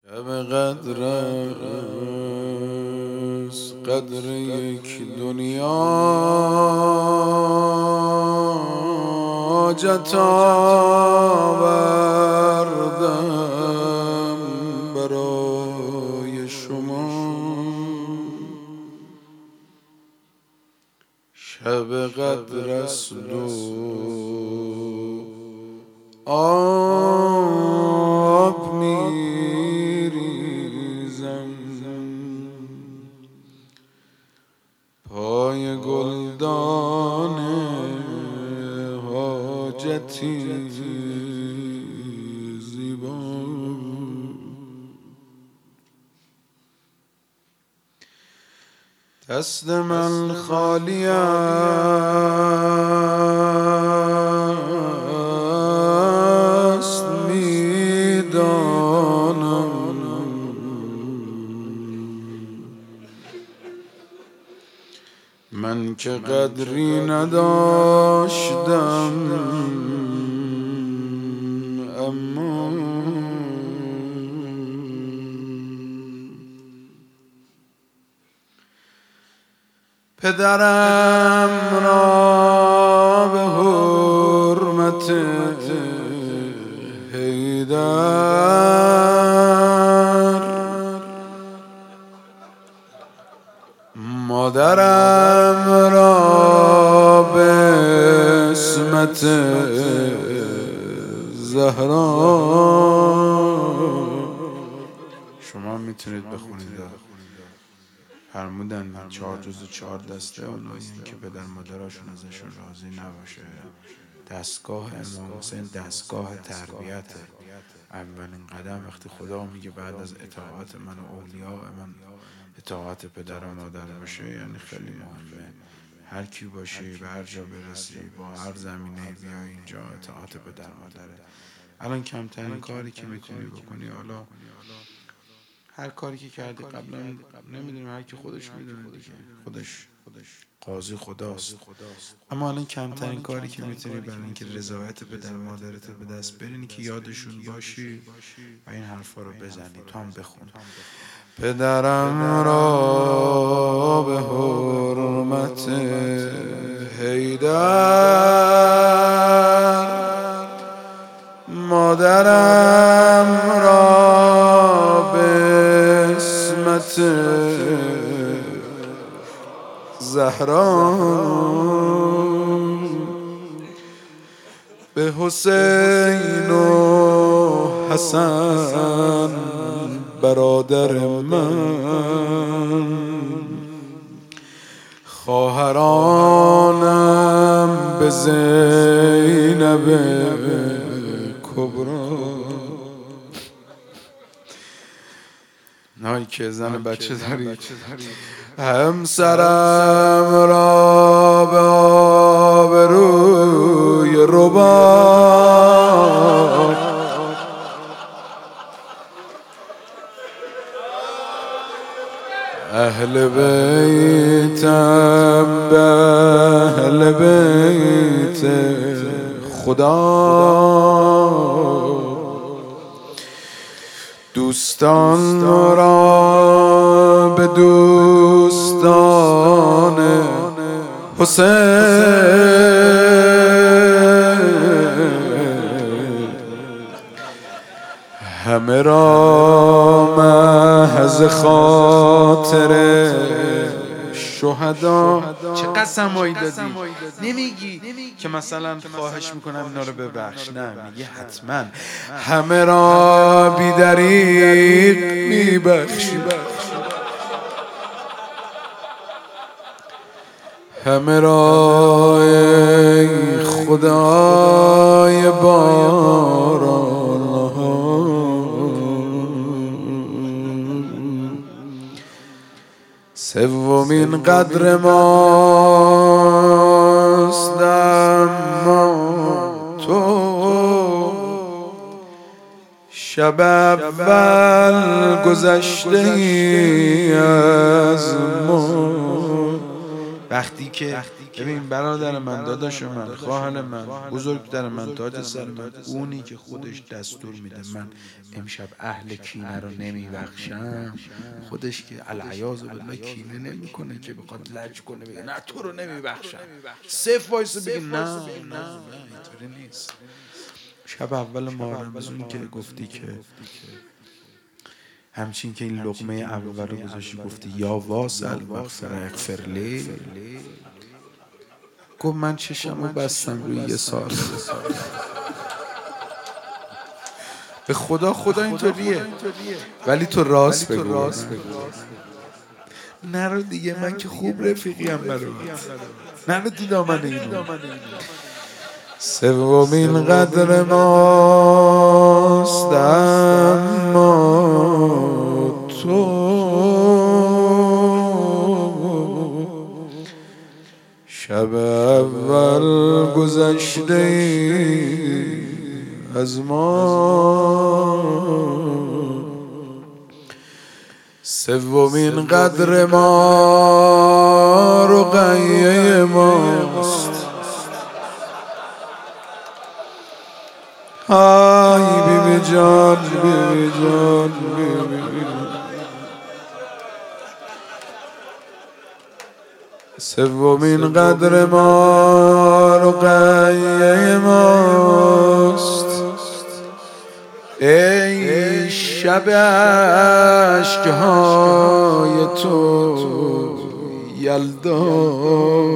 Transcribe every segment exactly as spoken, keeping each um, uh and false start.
شب قدر است، قدر یک دنیا حاجت آوردم برای شما. شب قدر است و آب میریزم پای گلدان حاجتی زیبا. دست من خالی است میدانم، من که قدری نداشتم اما پدرم را به حرمت حیدر، مادرم را به اسمت زهرا. شما میتونید بخونید. فرمودن چهار جز و چهار دسته اونایی که پدر مادرشون ازشون راضی نباشه. دستگاه امام حسین دستگاه تربیته. اولین قدم وقتی خدا میگه بعد از اطاعت من و اولیاء من اطاعت پدر و مادر باشه، یعنی خیلی مهمه. هر کی باشی، به هر جا برسی، با هر زمینه بیای اینجا، اطاعت پدر مادره. الان کمترین کاری که میتونی بکنی، حالا هر کاری که کردی قبلا نمیدونم، هر کی خودش میدونه دیگه، خودش قاضی خداست. اما الان کمترین کاری که میتونی برای اینکه رضایت پدر مادرت به دست برینی که یادشون باشی و این حرفا رو بزنی. تو هم بخون. پدرم را به حرمت حیدر، مادرم را به اسمت زهرا، به حسین و حسن برادر من، خواهرانم به زینب کبرا. نایی که زن بچه داری، همسرم را به آبروی رباب، اهل بیتم به اهل بیت خدا، دوستان را به دوستان حسین، همه را محض خاطر شهدا. چه قسمایی دادی؟ نمیگی که مثلا خواهش میکنم اینا رو ببخش، نه میگی حتما همه را بی دریغ میبخشی، همه را ای خدای باران سومین قدر ماست، اما تو شب اول گذشته ای از ما، وقتی که ببین برادر من، داداش من، خواهر من، بزرگتر من، تاج سر من، اونی که خودش دستور میده من امشب اهل کینه رو نمیبخشم، خودش که العیاذ بالله کینه نمیکنه که بخواد لج کنه بگه نه تو رو نمیبخشم، صف وایس بگه نه نه اینطوری نیست. شب اول محرم اون که گفتی که همچین که این لقمه اول رو گذاشتی گفتی یا واصل مغفر اغفرلی، گفت من چشم رو بستم روی یه سال. به خدا خدا اینطوریه، ولی تو راست بگو نرو دیگه، من که خوب رفیقیم برو نرو تو دامن اینو. سومین قدر ماست اما تو شب اول گذشته از ما، سومین قدر ما رقیه ماست. های بیبی جان بیبی جان بیبی، سومین قدر ما رقیه ماست. ای شب اشک‌های تو یلدا،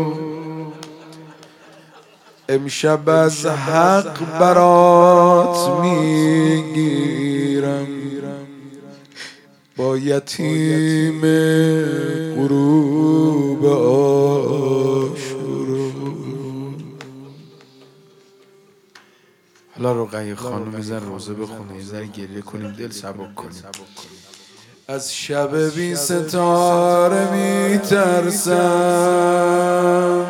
امشب از حق برات میگیرم با یتیم غروب عاشورا. حالا رقیه خانم یه ذره روزه بخونه، یه ذره گریه کنیم، دل سبک کنیم. از شب بی ستاره میترسم.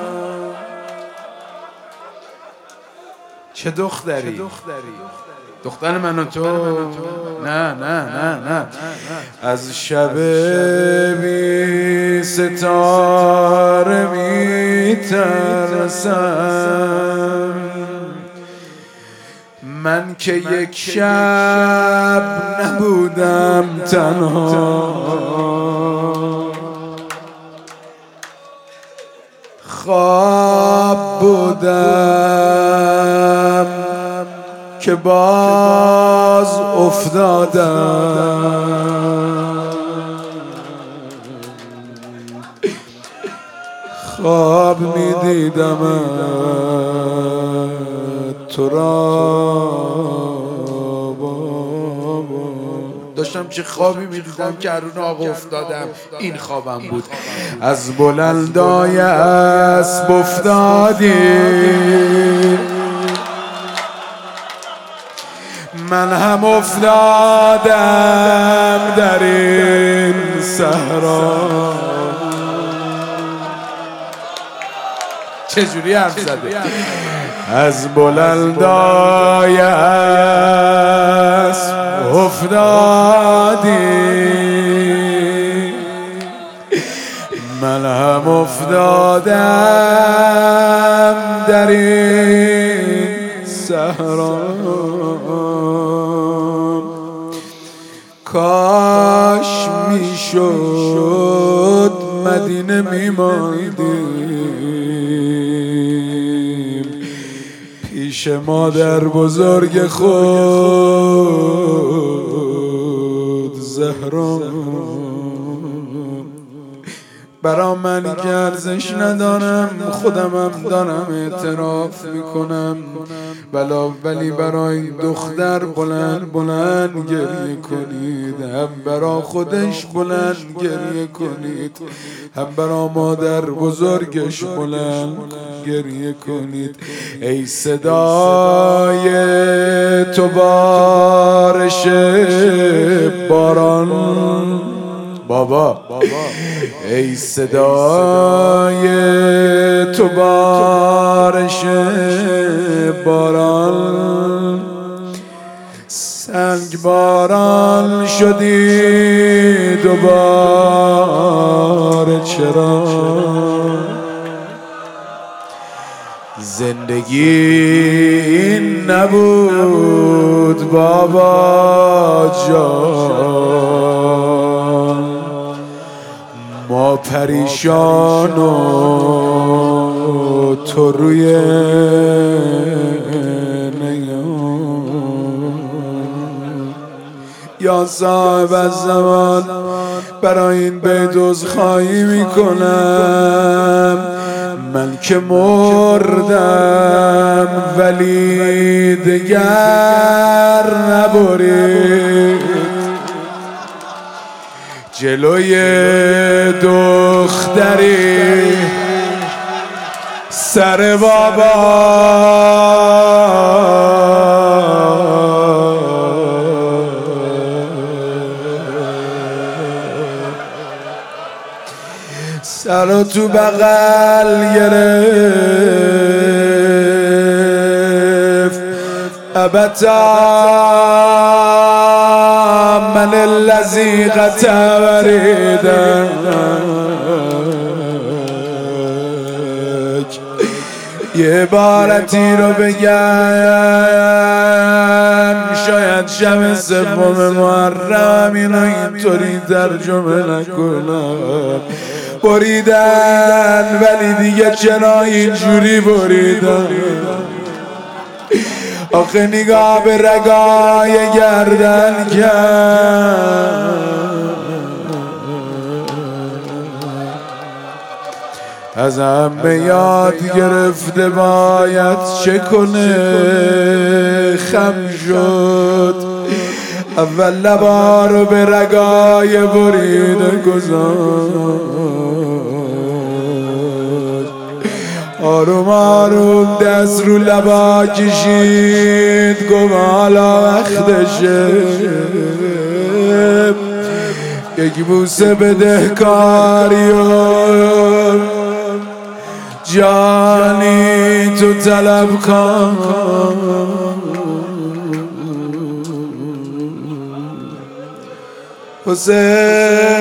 چه دختری؟ دختر من و تو؟ نه نه نه نه. از شب بی ستاره میترسم، من که یک شب نبودم تنها، خواب بودم که باز افتادم، خواب می دیدم تو را، داشتم چه خوابی می دیدم که ارون آقا افتادم، این خوابم بود. از بلندای اسب افتادیم، من هم افتادم در این صحرا. چجوری حرف زده؟ از بلندای اسب افتادیم، من هم افتادم در این صحرا. کاش میشد مدینه میماندیم پیش مادر بزرگ خود زهرا. برا من که ارزش ندارم، خودمم دارم اعتراف میکنم، بلا ولی برای دختر بلند بلند گریه کنید، هم برا خودش بلند گریه کنید، هم برا مادر بزرگش بلند گریه کنید. ای صدای تو بارش باران بابا، ای صدای تو بارش باران، سنگ باران شدی دوباره چرا؟ زندگی این نبود بابا جان، ما پریشان و تو روی یا صاحب الزمان. برای این بیت عذرخواهی میکنم، من که مردم ولی دگر نبرید جلوی دختری سر بابا. سر تو بغل گرفت ابتا من الذی قتبریدک. یه عبارتی رو بگم شاید شب سوم محرم اینو اینطوری ترجمه نکنم. بریدن ولی دیگه چرا اینجوری بریدن؟ آخه نگاه به رگای گردن کرد، از همه یاد گرفته باید چه کنه. خم شد اول لبا رو به رگای بریده گذاشت، آروم آروم دست رو لبا کشید، گفت حالا وقتشه یک بوسه بده کاری و جانی تو طلب کن. حسین